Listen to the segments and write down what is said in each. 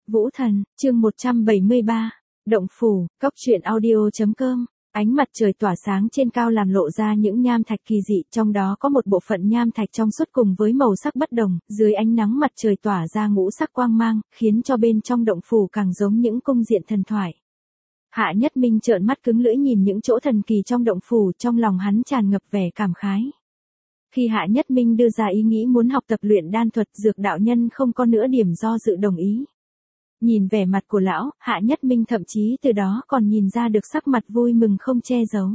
Vũ Thần, chương 173, Động Phủ, Cốc truyện audio.com. Ánh mặt trời tỏa sáng trên cao làm lộ ra những nham thạch kỳ dị, trong đó có một bộ phận nham thạch trong suốt cùng với màu sắc bất đồng, dưới ánh nắng mặt trời tỏa ra ngũ sắc quang mang, khiến cho bên trong động phủ càng giống những cung diện thần thoại. Hạ Nhất Minh trợn mắt cứng lưỡi nhìn những chỗ thần kỳ trong động phủ, trong lòng hắn tràn ngập vẻ cảm khái. Khi Hạ Nhất Minh đưa ra ý nghĩ muốn học tập luyện đan thuật, Dược đạo nhân không có nửa điểm do dự đồng ý. Nhìn vẻ mặt của lão, Hạ Nhất Minh thậm chí từ đó còn nhìn ra được sắc mặt vui mừng không che giấu.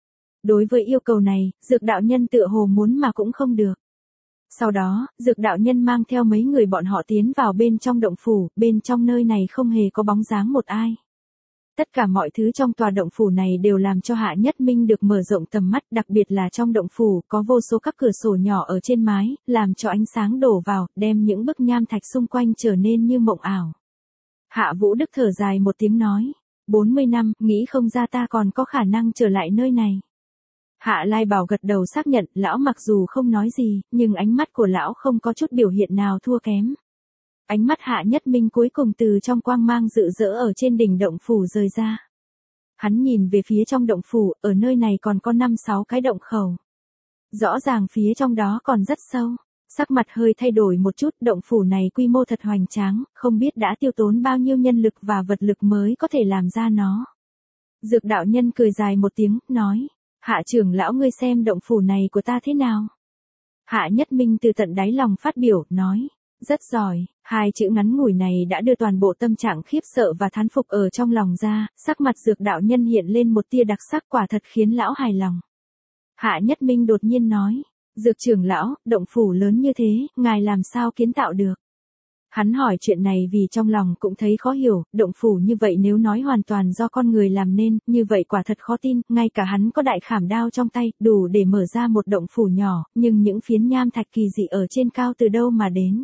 Đối với yêu cầu này, Dược đạo nhân tựa hồ muốn mà cũng không được. Sau đó, Dược đạo nhân mang theo mấy người bọn họ tiến vào bên trong động phủ, bên trong nơi này không hề có bóng dáng một ai. Tất cả mọi thứ trong tòa động phủ này đều làm cho Hạ Nhất Minh được mở rộng tầm mắt, đặc biệt là trong động phủ có vô số các cửa sổ nhỏ ở trên mái, làm cho ánh sáng đổ vào, đem những bức nham thạch xung quanh trở nên như mộng ảo. Hạ Vũ Đức thở dài một tiếng nói, 40 năm, nghĩ không ra ta còn có khả năng trở lại nơi này. Hạ Lai Bảo gật đầu xác nhận, lão mặc dù không nói gì, nhưng ánh mắt của lão không có chút biểu hiện nào thua kém. Ánh mắt Hạ Nhất Minh cuối cùng từ trong quang mang rực rỡ ở trên đỉnh động phủ rời ra. Hắn nhìn về phía trong động phủ, ở nơi này còn có 5-6 cái động khẩu. Rõ ràng phía trong đó còn rất sâu. Sắc mặt hơi thay đổi một chút, động phủ này quy mô thật hoành tráng, không biết đã tiêu tốn bao nhiêu nhân lực và vật lực mới có thể làm ra nó. Dược đạo nhân cười dài một tiếng, nói, Hạ trưởng lão ngươi xem động phủ này của ta thế nào? Hạ Nhất Minh từ tận đáy lòng phát biểu, nói, rất giỏi, hai chữ ngắn ngủi này đã đưa toàn bộ tâm trạng khiếp sợ và thán phục ở trong lòng ra, sắc mặt dược đạo nhân hiện lên một tia đặc sắc quả thật khiến lão hài lòng. Hạ Nhất Minh đột nhiên nói, Dược trưởng lão, động phủ lớn như thế, ngài làm sao kiến tạo được? Hắn hỏi chuyện này vì trong lòng cũng thấy khó hiểu, động phủ như vậy nếu nói hoàn toàn do con người làm nên, như vậy quả thật khó tin, ngay cả hắn có đại khảm đao trong tay, đủ để mở ra một động phủ nhỏ, nhưng những phiến nham thạch kỳ dị ở trên cao từ đâu mà đến?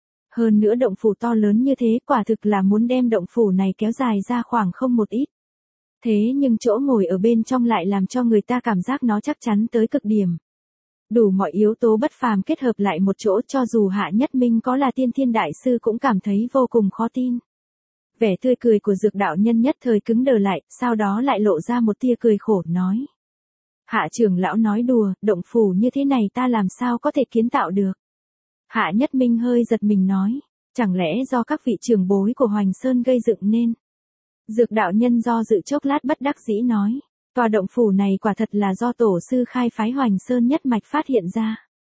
Hơn nữa động phủ to lớn như thế, quả thực là muốn đem động phủ này kéo dài ra khoảng không một ít. Thế nhưng chỗ ngồi ở bên trong lại làm cho người ta cảm giác nó chắc chắn tới cực điểm. Đủ mọi yếu tố bất phàm kết hợp lại một chỗ, cho dù Hạ Nhất Minh có là tiên thiên đại sư cũng cảm thấy vô cùng khó tin. Vẻ tươi cười của dược đạo nhân nhất thời cứng đờ lại, sau đó lại lộ ra một tia cười khổ, nói. Hạ trưởng lão nói đùa, động phủ như thế này ta làm sao có thể kiến tạo được. Hạ Nhất Minh hơi giật mình nói, chẳng lẽ do các vị trưởng bối của Hoành Sơn gây dựng nên. Dược đạo nhân do dự chốc lát bất đắc dĩ nói. Tòa động phủ này quả thật là do tổ sư khai phái Hoành Sơn nhất mạch phát hiện ra.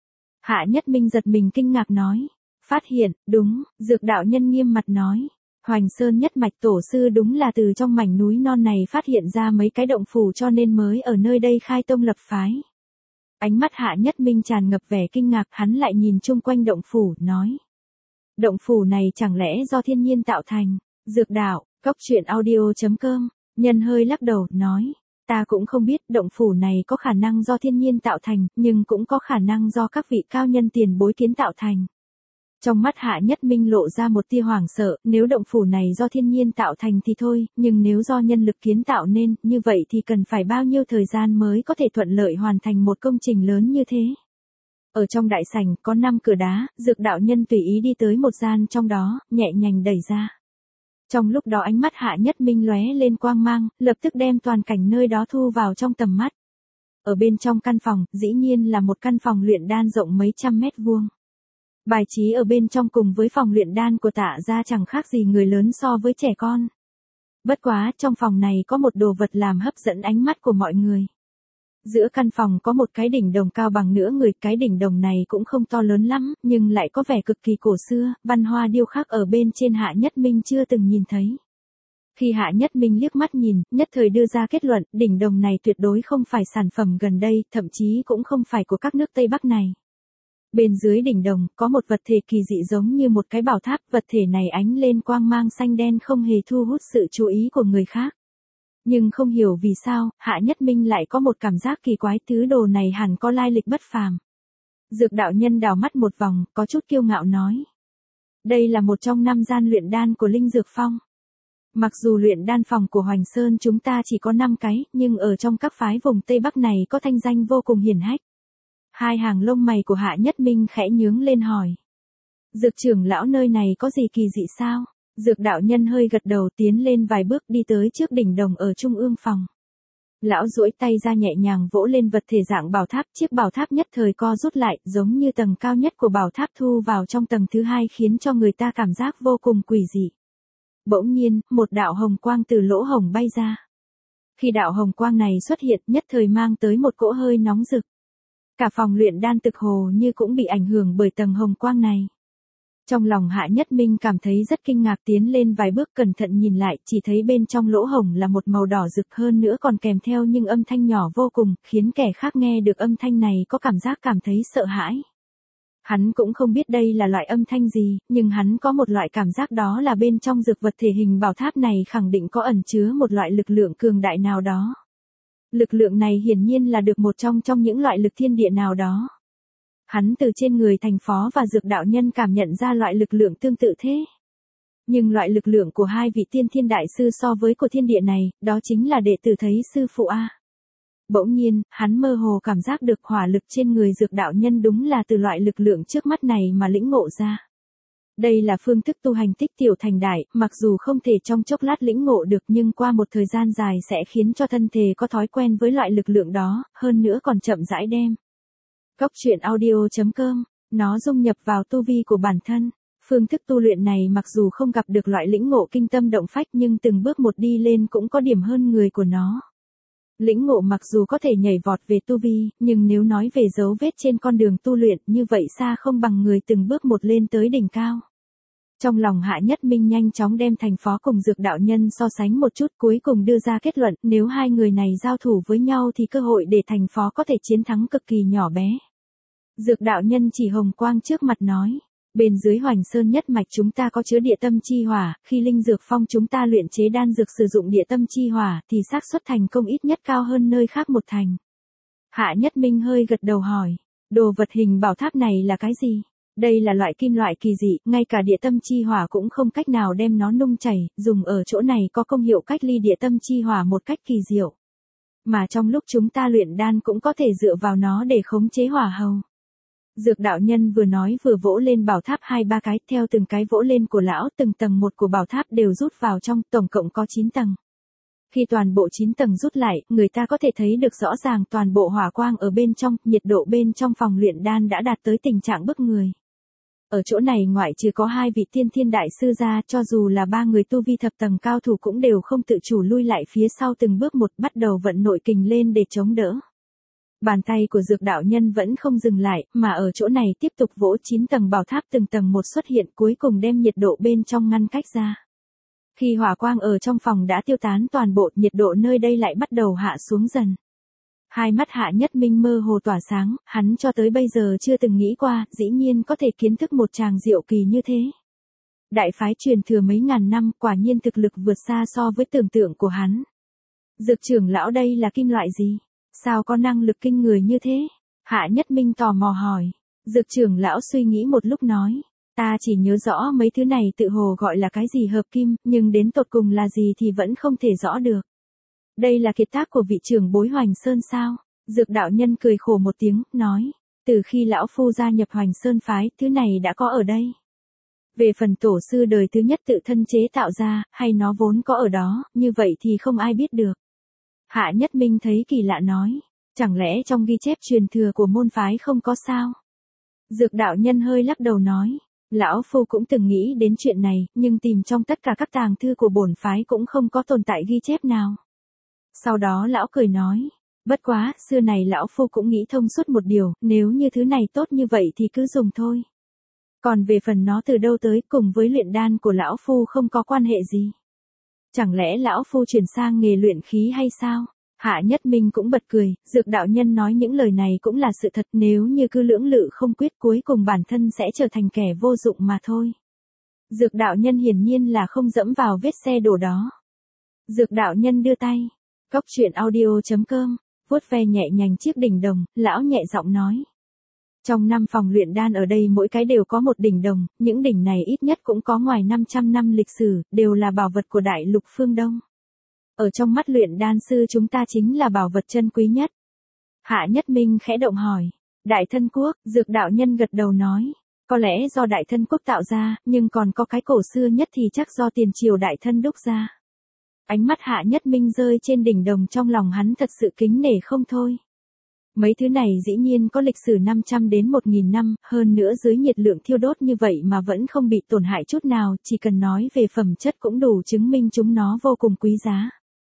Hạ Nhất Minh giật mình kinh ngạc nói. Phát hiện, đúng, dược đạo nhân nghiêm mặt nói. Hoành Sơn nhất mạch tổ sư đúng là từ trong mảnh núi non này phát hiện ra mấy cái động phủ cho nên mới ở nơi đây khai tông lập phái. Ánh mắt Hạ Nhất Minh tràn ngập vẻ kinh ngạc, hắn lại nhìn chung quanh động phủ, nói. Động phủ này chẳng lẽ do thiên nhiên tạo thành, dược đạo, cốc truyện audio.com, nhân hơi lắc đầu, nói. Ta cũng không biết động phủ này có khả năng do thiên nhiên tạo thành, nhưng cũng có khả năng do các vị cao nhân tiền bối kiến tạo thành. Trong mắt Hạ Nhất Minh lộ ra một tia hoảng sợ, nếu động phủ này do thiên nhiên tạo thành thì thôi, nhưng nếu do nhân lực kiến tạo nên, như vậy thì cần phải bao nhiêu thời gian mới có thể thuận lợi hoàn thành một công trình lớn như thế. Ở trong đại sảnh có 5 cửa đá, dược đạo nhân tùy ý đi tới một gian trong đó, nhẹ nhàng đẩy ra. Trong lúc đó ánh mắt Hạ Nhất Minh lóe lên quang mang, lập tức đem toàn cảnh nơi đó thu vào trong tầm mắt. Ở bên trong căn phòng, dĩ nhiên là một căn phòng luyện đan rộng mấy trăm mét vuông. Bài trí ở bên trong cùng với phòng luyện đan của Tạ gia chẳng khác gì người lớn so với trẻ con. Bất quá, trong phòng này có một đồ vật làm hấp dẫn ánh mắt của mọi người. Giữa căn phòng có một cái đỉnh đồng cao bằng nửa người, cái đỉnh đồng này cũng không to lớn lắm, nhưng lại có vẻ cực kỳ cổ xưa, văn hoa điêu khắc ở bên trên Hạ Nhất Minh chưa từng nhìn thấy. Khi Hạ Nhất Minh liếc mắt nhìn, nhất thời đưa ra kết luận, đỉnh đồng này tuyệt đối không phải sản phẩm gần đây, thậm chí cũng không phải của các nước Tây Bắc này. Bên dưới đỉnh đồng, có một vật thể kỳ dị giống như một cái bảo tháp, vật thể này ánh lên quang mang xanh đen không hề thu hút sự chú ý của người khác. Nhưng không hiểu vì sao, Hạ Nhất Minh lại có một cảm giác kỳ quái, thứ đồ này hẳn có lai lịch bất phàm. Dược đạo nhân đảo mắt một vòng, có chút kiêu ngạo nói. Đây là một trong 5 gian luyện đan của Linh Dược Phong. Mặc dù luyện đan phòng của Hoành Sơn chúng ta chỉ có 5 cái, nhưng ở trong các phái vùng Tây Bắc này có thanh danh vô cùng hiển hách. Hai hàng lông mày của Hạ Nhất Minh khẽ nhướng lên hỏi. Dược trưởng lão nơi này có gì kỳ dị sao? Dược đạo nhân hơi gật đầu tiến lên vài bước đi tới trước đỉnh đồng ở trung ương phòng. Lão duỗi tay ra nhẹ nhàng vỗ lên vật thể dạng bảo tháp, chiếc bảo tháp nhất thời co rút lại, giống như tầng cao nhất của bảo tháp thu vào trong tầng thứ hai khiến cho người ta cảm giác vô cùng quỷ dị. Bỗng nhiên, một đạo hồng quang từ lỗ hồng bay ra. Khi đạo hồng quang này xuất hiện nhất thời mang tới một cỗ hơi nóng rực. Cả phòng luyện đan Tực Hồ như cũng bị ảnh hưởng bởi tầng hồng quang này. Trong lòng Hạ Nhất Minh cảm thấy rất kinh ngạc tiến lên vài bước cẩn thận nhìn lại, chỉ thấy bên trong lỗ hồng là một màu đỏ rực hơn nữa còn kèm theo những âm thanh nhỏ vô cùng, khiến kẻ khác nghe được âm thanh này có cảm giác cảm thấy sợ hãi. Hắn cũng không biết đây là loại âm thanh gì, nhưng hắn có một loại cảm giác đó là bên trong dược vật thể hình bảo tháp này khẳng định có ẩn chứa một loại lực lượng cường đại nào đó. Lực lượng này hiển nhiên là được một trong những loại lực thiên địa nào đó. Hắn từ trên người Thành Phó và Dược đạo nhân cảm nhận ra loại lực lượng tương tự thế. Nhưng loại lực lượng của hai vị tiên thiên đại sư so với của thiên địa này, đó chính là đệ tử thấy sư phụ A. Bỗng nhiên, hắn mơ hồ cảm giác được hỏa lực trên người Dược đạo nhân đúng là từ loại lực lượng trước mắt này mà lĩnh ngộ ra. Đây là phương thức tu hành tích tiểu thành đại, mặc dù không thể trong chốc lát lĩnh ngộ được nhưng qua một thời gian dài sẽ khiến cho thân thể có thói quen với loại lực lượng đó, hơn nữa còn chậm rãi đem. Cốc truyện audio.com, nó dung nhập vào tu vi của bản thân. Phương thức tu luyện này mặc dù không gặp được loại lĩnh ngộ kinh tâm động phách nhưng từng bước một đi lên cũng có điểm hơn người của nó. Lĩnh ngộ mặc dù có thể nhảy vọt về tu vi, nhưng nếu nói về dấu vết trên con đường tu luyện như vậy xa không bằng người từng bước một lên tới đỉnh cao. Trong lòng Hạ Nhất Minh nhanh chóng đem Thành Phó cùng Dược đạo nhân so sánh một chút cuối cùng đưa ra kết luận nếu hai người này giao thủ với nhau thì cơ hội để Thành Phó có thể chiến thắng cực kỳ nhỏ bé. Dược đạo nhân chỉ hồng quang trước mặt nói. Bên dưới Hoành Sơn nhất mạch chúng ta có chứa địa tâm chi hỏa, khi linh dược phong chúng ta luyện chế đan dược sử dụng địa tâm chi hỏa thì xác suất thành công ít nhất cao hơn nơi khác một thành. Hạ Nhất Minh hơi gật đầu hỏi, đồ vật hình bảo tháp này là cái gì? Đây là loại kim loại kỳ dị, ngay cả địa tâm chi hỏa cũng không cách nào đem nó nung chảy, dùng ở chỗ này có công hiệu cách ly địa tâm chi hỏa một cách kỳ diệu. Mà trong lúc chúng ta luyện đan cũng có thể dựa vào nó để khống chế hỏa hầu. Dược đạo nhân vừa nói vừa vỗ lên bảo tháp 2-3 cái, theo từng cái vỗ lên của lão, từng tầng một của bảo tháp đều rút vào trong, tổng cộng có 9 tầng. Khi toàn bộ 9 tầng rút lại, người ta có thể thấy được rõ ràng toàn bộ hỏa quang ở bên trong, nhiệt độ bên trong phòng luyện đan đã đạt tới tình trạng bức người. Ở chỗ này ngoại trừ có hai vị tiên thiên đại sư ra, cho dù là ba người tu vi thập tầng cao thủ cũng đều không tự chủ lui lại phía sau từng bước một, bắt đầu vận nội kình lên để chống đỡ. Bàn tay của Dược đạo nhân vẫn không dừng lại, mà ở chỗ này tiếp tục vỗ 9 tầng bảo tháp từng tầng một xuất hiện cuối cùng đem nhiệt độ bên trong ngăn cách ra. Khi hỏa quang ở trong phòng đã tiêu tán toàn bộ, nhiệt độ nơi đây lại bắt đầu hạ xuống dần. Hai mắt Hạ Nhất Minh mơ hồ tỏa sáng, hắn cho tới bây giờ chưa từng nghĩ qua, dĩ nhiên có thể kiến thức một tràng diệu kỳ như thế. Đại phái truyền thừa mấy ngàn năm, quả nhiên thực lực vượt xa so với tưởng tượng của hắn. Dược trưởng lão đây là kim loại gì? Sao có năng lực kinh người như thế? Hạ Nhất Minh tò mò hỏi. Dược trưởng lão suy nghĩ một lúc nói. Ta chỉ nhớ rõ mấy thứ này tự hồ gọi là cái gì hợp kim, nhưng đến tột cùng là gì thì vẫn không thể rõ được. Đây là kiệt tác của vị trưởng bối Hoành Sơn sao? Dược đạo nhân cười khổ một tiếng, nói. Từ khi lão phu gia nhập Hoành Sơn phái, thứ này đã có ở đây. Về phần tổ sư đời thứ nhất tự thân chế tạo ra, hay nó vốn có ở đó, như vậy thì không ai biết được. Hạ Nhất Minh thấy kỳ lạ nói, chẳng lẽ trong ghi chép truyền thừa của môn phái không có sao? Dược đạo nhân hơi lắc đầu nói, lão phu cũng từng nghĩ đến chuyện này, nhưng tìm trong tất cả các tàng thư của bổn phái cũng không có tồn tại ghi chép nào. Sau đó lão cười nói, bất quá, xưa này lão phu cũng nghĩ thông suốt một điều, nếu như thứ này tốt như vậy thì cứ dùng thôi. Còn về phần nó từ đâu tới cùng với luyện đan của lão phu không có quan hệ gì. Chẳng lẽ lão phu chuyển sang nghề luyện khí hay sao? Hạ Nhất Minh cũng bật cười, Dược đạo nhân nói những lời này cũng là sự thật, nếu như cứ lưỡng lự không quyết cuối cùng bản thân sẽ trở thành kẻ vô dụng mà thôi. Dược đạo nhân hiển nhiên là không dẫm vào vết xe đổ đó. Dược đạo nhân đưa tay, cốc truyện audio.com, vuốt ve nhẹ nhàng chiếc đỉnh đồng, lão nhẹ giọng nói. Trong 5 phòng luyện đan ở đây mỗi cái đều có một đỉnh đồng, những đỉnh này ít nhất cũng có ngoài 500 năm lịch sử, đều là bảo vật của đại lục phương Đông. Ở trong mắt luyện đan sư chúng ta chính là bảo vật chân quý nhất. Hạ Nhất Minh khẽ động hỏi. Đại Thân Quốc, Dược đạo nhân gật đầu nói. Có lẽ do đại thân quốc tạo ra, nhưng còn có cái cổ xưa nhất thì chắc do tiền triều đại thân đúc ra. Ánh mắt Hạ Nhất Minh rơi trên đỉnh đồng, trong lòng hắn thật sự kính nể không thôi. Mấy thứ này dĩ nhiên có lịch sử 500 đến 1000 năm, hơn nữa dưới nhiệt lượng thiêu đốt như vậy mà vẫn không bị tổn hại chút nào, chỉ cần nói về phẩm chất cũng đủ chứng minh chúng nó vô cùng quý giá.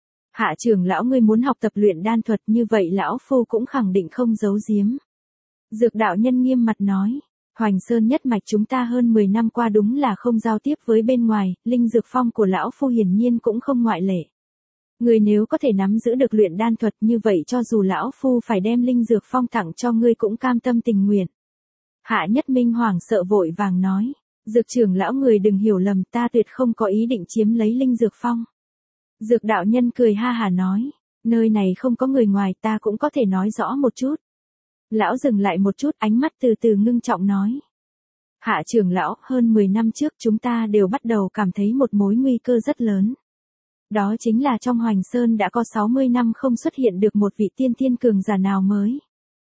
Hạ trưởng lão, ngươi muốn học tập luyện đan thuật, như vậy lão phu cũng khẳng định không giấu giếm. Dược đạo nhân nghiêm mặt nói. Hoành Sơn nhất mạch chúng ta hơn 10 năm qua đúng là không giao tiếp với bên ngoài, linh dược phong của lão phu hiển nhiên cũng không ngoại lệ. Ngươi nếu có thể nắm giữ được luyện đan thuật, như vậy cho dù lão phu phải đem linh dược phong tặng cho ngươi cũng cam tâm tình nguyện. Hạ Nhất Minh hoảng sợ vội vàng nói. Dược trưởng lão, người đừng hiểu lầm, ta tuyệt không có ý định chiếm lấy linh dược phong. Dược đạo nhân cười ha hả nói. Nơi này không có người ngoài, ta cũng có thể nói rõ một chút. Lão dừng lại một chút, ánh mắt từ từ ngưng trọng nói. Hạ trưởng lão, hơn 10 năm trước chúng ta đều bắt đầu cảm thấy một mối nguy cơ rất lớn. Đó chính là trong Hoành Sơn đã có 60 năm không xuất hiện được một vị tiên thiên cường giả nào mới.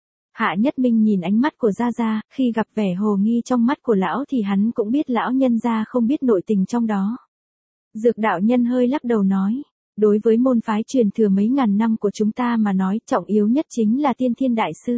Hạ Nhất Minh nhìn ánh mắt của Gia Gia, khi gặp vẻ hồ nghi trong mắt của lão thì hắn cũng biết lão nhân gia không biết nội tình trong đó. Dược đạo nhân hơi lắc đầu nói. Đối với môn phái truyền thừa mấy ngàn năm của chúng ta mà nói, trọng yếu nhất chính là tiên thiên đại sư.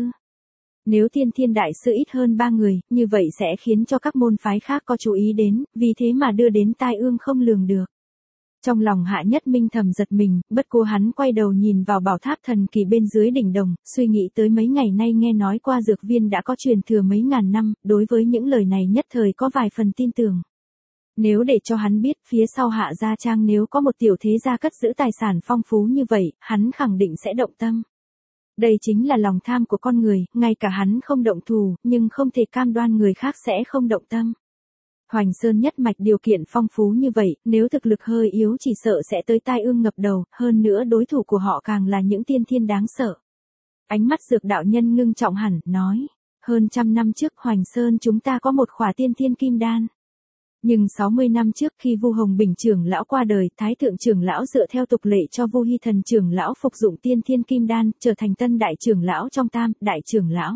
Nếu tiên thiên đại sư ít hơn 3 người, như vậy sẽ khiến cho các môn phái khác có chú ý đến, vì thế mà đưa đến tai ương không lường được. Trong lòng Hạ Nhất Minh thầm giật mình, bất cố hắn quay đầu nhìn vào bảo tháp thần kỳ bên dưới đỉnh đồng, suy nghĩ tới mấy ngày nay nghe nói qua dược viên đã có truyền thừa mấy ngàn năm, đối với những lời này nhất thời có vài phần tin tưởng. Nếu để cho hắn biết phía sau Hạ Gia Trang nếu có một tiểu thế gia cất giữ tài sản phong phú như vậy, hắn khẳng định sẽ động tâm. Đây chính là lòng tham của con người, ngay cả hắn không động thù, nhưng không thể cam đoan người khác sẽ không động tâm. Hoành Sơn nhất mạch điều kiện phong phú như vậy, nếu thực lực hơi yếu chỉ sợ sẽ tới tai ương ngập đầu, hơn nữa đối thủ của họ càng là những tiên thiên đáng sợ. Ánh mắt dược đạo nhân ngưng trọng hẳn, nói, hơn 100 năm trước Hoành Sơn chúng ta có một khỏa tiên thiên kim đan. Nhưng 60 năm trước khi Vu Hồng Bình trưởng lão qua đời, Thái thượng trưởng lão dựa theo tục lệ cho Vu Hy Thần trưởng lão phục dụng tiên thiên kim đan, trở thành tân đại trưởng lão trong Tam đại trưởng lão.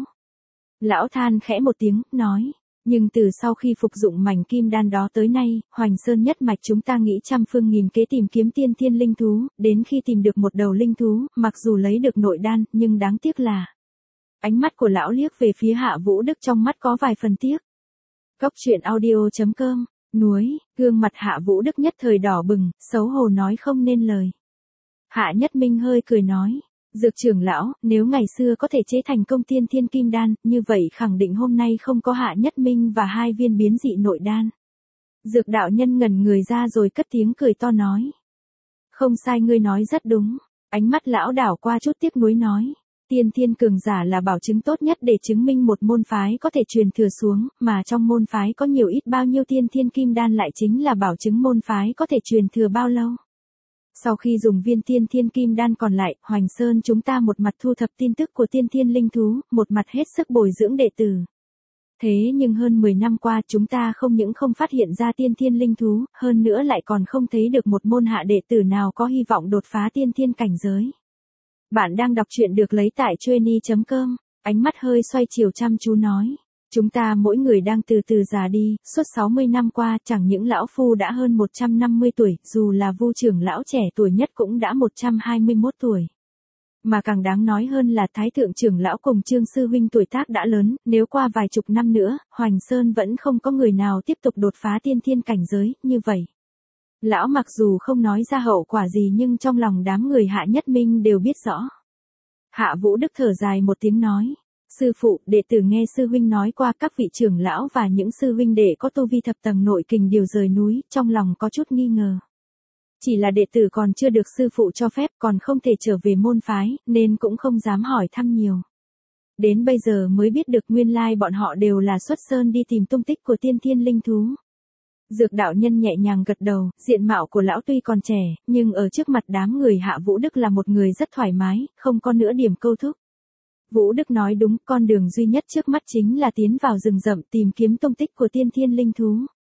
Lão than khẽ một tiếng, nói, nhưng từ sau khi phục dụng mảnh kim đan đó tới nay, Hoành Sơn nhất mạch chúng ta nghĩ trăm phương nghìn kế tìm kiếm tiên thiên linh thú, đến khi tìm được một đầu linh thú, mặc dù lấy được nội đan, nhưng đáng tiếc là. Ánh mắt của lão liếc về phía Hạ Vũ Đức, trong mắt có vài phần tiếc. Cốc truyện audio.com. Núi, gương mặt Hạ Vũ Đức nhất thời đỏ bừng, xấu hổ nói không nên lời. Hạ Nhất Minh hơi cười nói, dược trưởng lão, nếu ngày xưa có thể chế thành công tiên thiên kim đan, như vậy khẳng định hôm nay không có Hạ Nhất Minh và 2 viên biến dị nội đan. Dược đạo nhân ngẩn người ra rồi cất tiếng cười to nói. Không sai, ngươi nói rất đúng. Ánh mắt lão đảo qua chút tiếc nuối nói. Tiên thiên cường giả là bảo chứng tốt nhất để chứng minh một môn phái có thể truyền thừa xuống, mà trong môn phái có nhiều ít bao nhiêu tiên thiên kim đan lại chính là bảo chứng môn phái có thể truyền thừa bao lâu. Sau khi dùng viên tiên thiên kim đan còn lại, Hoành Sơn chúng ta một mặt thu thập tin tức của tiên thiên linh thú, một mặt hết sức bồi dưỡng đệ tử. Thế nhưng hơn 10 năm qua chúng ta không những không phát hiện ra tiên thiên linh thú, hơn nữa lại còn không thấy được một môn hạ đệ tử nào có hy vọng đột phá tiên thiên cảnh giới. Bạn đang đọc truyện được lấy tại Chueny.com, ánh mắt hơi xoay chiều chăm chú nói. Chúng ta mỗi người đang từ từ già đi, suốt 60 năm qua chẳng những lão phu đã hơn 150 tuổi, dù là Vu trưởng lão trẻ tuổi nhất cũng đã 121 tuổi. Mà càng đáng nói hơn là Thái thượng trưởng lão cùng Trương sư huynh tuổi tác đã lớn, nếu qua vài chục năm nữa, Hoành Sơn vẫn không có người nào tiếp tục đột phá tiên thiên cảnh giới, như vậy. Lão mặc dù không nói ra hậu quả gì nhưng trong lòng đám người Hạ Nhất Minh đều biết rõ. Hạ Vũ Đức thở dài một tiếng nói. Sư phụ, đệ tử nghe sư huynh nói qua các vị trưởng lão và những sư huynh đệ có tu vi thập tầng nội kình điều rời núi, trong lòng có chút nghi ngờ. Chỉ là đệ tử còn chưa được sư phụ cho phép, còn không thể trở về môn phái, nên cũng không dám hỏi thăm nhiều. Đến bây giờ mới biết được nguyên lai bọn họ đều là xuất sơn đi tìm tung tích của tiên thiên linh thú. Dược đạo nhân nhẹ nhàng gật đầu, diện mạo của lão tuy còn trẻ, nhưng ở trước mặt đám người Hạ Vũ Đức là một người rất thoải mái, không có nửa điểm câu thúc. Vũ Đức nói đúng, con đường duy nhất trước mắt chính là tiến vào rừng rậm tìm kiếm tung tích của tiên thiên linh thú.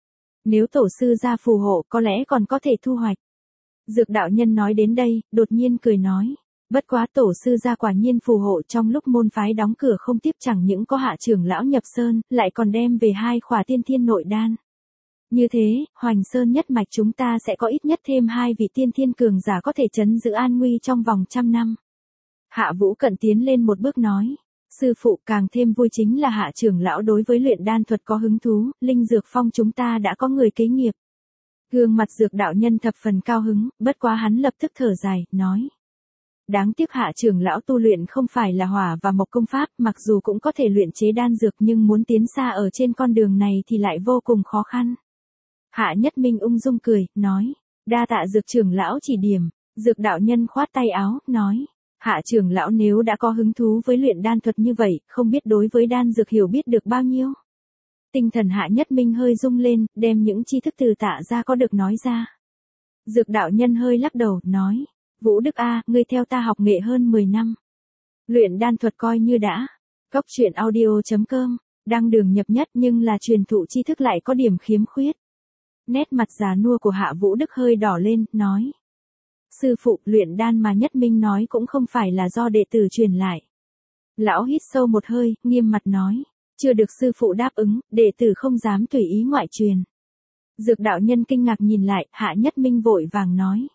Nếu tổ sư ra phù hộ có lẽ còn có thể thu hoạch. Dược đạo nhân nói đến đây, đột nhiên cười nói. Bất quá tổ sư gia quả nhiên phù hộ, trong lúc môn phái đóng cửa không tiếp chẳng những có hạ trưởng lão nhập sơn, lại còn đem về 2 khỏa tiên thiên nội đan. Như thế, Hoành Sơn nhất mạch chúng ta sẽ có ít nhất thêm 2 vị tiên thiên cường giả có thể trấn giữ an nguy trong vòng 100 năm. Hạ Vũ Cận tiến lên một bước nói. Sư phụ, càng thêm vui chính là hạ trưởng lão đối với luyện đan thuật có hứng thú, linh dược phong chúng ta đã có người kế nghiệp. Gương mặt dược đạo nhân thập phần cao hứng, bất quá hắn lập tức thở dài, nói. Đáng tiếc hạ trưởng lão tu luyện không phải là hỏa và mộc công pháp, mặc dù cũng có thể luyện chế đan dược nhưng muốn tiến xa ở trên con đường này thì lại vô cùng khó khăn. Hạ Nhất Minh ung dung cười, nói. Đa tạ dược trưởng lão chỉ điểm. Dược đạo nhân khoát tay áo, nói. Hạ trưởng lão nếu đã có hứng thú với luyện đan thuật như vậy, không biết đối với đan dược hiểu biết được bao nhiêu. Tinh thần Hạ Nhất Minh hơi rung lên, đem những tri thức từ Tạ ra có được nói ra. Dược đạo nhân hơi lắc đầu, nói. Vũ Đức A, ngươi theo ta học nghệ hơn 10 năm. Luyện đan thuật coi như đã. Cốc truyện audio.com, đăng đường nhập nhất nhưng là truyền thụ tri thức lại có điểm khiếm khuyết. Nét mặt già nua của Hạ Vũ Đức hơi đỏ lên, nói. Sư phụ, luyện đan mà Nhất Minh nói cũng không phải là do đệ tử truyền lại. Lão hít sâu một hơi, nghiêm mặt nói. Chưa được sư phụ đáp ứng, đệ tử không dám tùy ý ngoại truyền. Dược đạo nhân kinh ngạc nhìn lại, Hạ Nhất Minh vội vàng nói.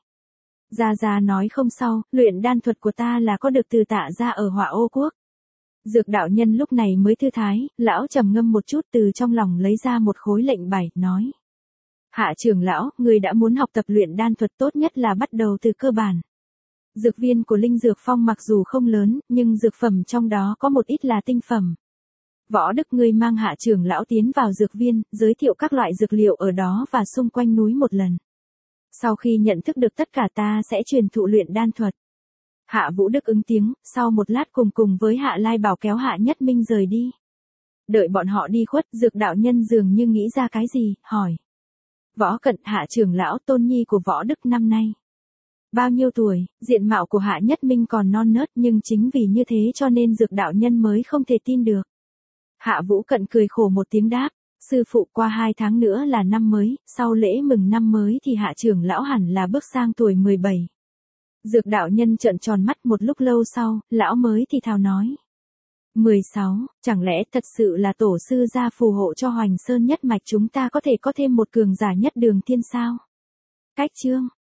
Gia nói không sao, luyện đan thuật của ta là có được từ Tạ ra ở Hỏa Ô Quốc. Dược đạo nhân lúc này mới thư thái, lão trầm ngâm một chút từ trong lòng lấy ra một khối lệnh bài, nói. Hạ trưởng lão, người đã muốn học tập luyện đan thuật tốt nhất là bắt đầu từ cơ bản. Dược viên của Linh Dược Phong mặc dù không lớn, nhưng dược phẩm trong đó có một ít là tinh phẩm. Võ Đức ngươi mang hạ trưởng lão tiến vào dược viên, giới thiệu các loại dược liệu ở đó và xung quanh núi một lần. Sau khi nhận thức được tất cả ta sẽ truyền thụ luyện đan thuật. Hạ Vũ Đức ứng tiếng, sau một lát cùng với Hạ Lai Bảo kéo Hạ Nhất Minh rời đi. Đợi bọn họ đi khuất, dược đạo nhân dường như nghĩ ra cái gì, hỏi. Võ Cận, Hạ trưởng lão tôn nhi của Võ Đức năm nay. Bao nhiêu tuổi, diện mạo của Hạ Nhất Minh còn non nớt nhưng chính vì như thế cho nên dược đạo nhân mới không thể tin được. Hạ Vũ Cận cười khổ một tiếng đáp. Sư phụ, qua 2 tháng nữa là năm mới, sau lễ mừng năm mới thì hạ trưởng lão hẳn là bước sang tuổi 17. Dược đạo nhân trợn tròn mắt một lúc lâu sau, lão mới thì thào nói. 16, chẳng lẽ thật sự là tổ sư gia phù hộ cho Hoành Sơn nhất mạch chúng ta có thể có thêm một cường giả nhất đường thiên sao? Cách chương.